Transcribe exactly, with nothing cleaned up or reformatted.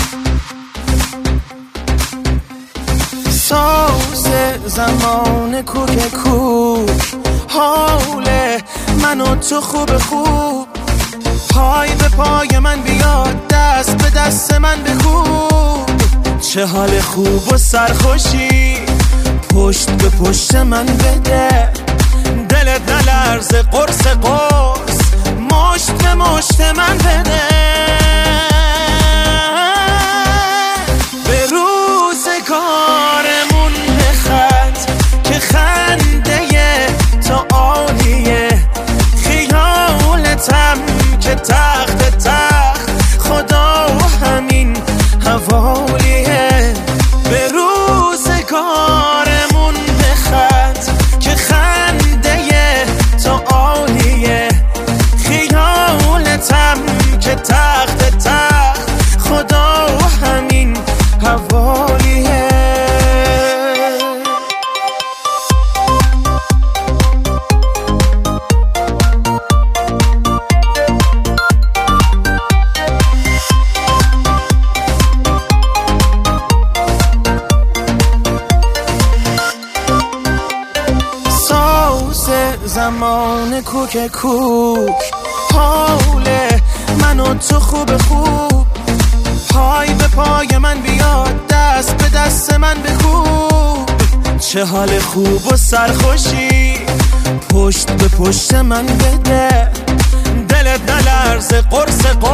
ساز زمان کوک کوک، حال من و تو خوب خوب، پای به پای من بیاد، دست به دست من بکوب. چه حال خوب و سرخوشی پشت به پشت من بده، دلت نلرزه قرص قرص مشت به مشت من بده. به روزگارمون بخند که خنده تو عالیه، خیالتم که تخت تخت خدا همین حوالیه. به روزگارمون بخند که خنده تو عالیه، خیالتم که تخت تخت خدا همین حوالیه. زمان کوک کوک، حال من و تو خوب خوب، پای به پای من بیاد، دست به دست من بکوب. چه حال خوب و سرخوشی پشت به پشت من بده، دلت نلرزه قرص قرص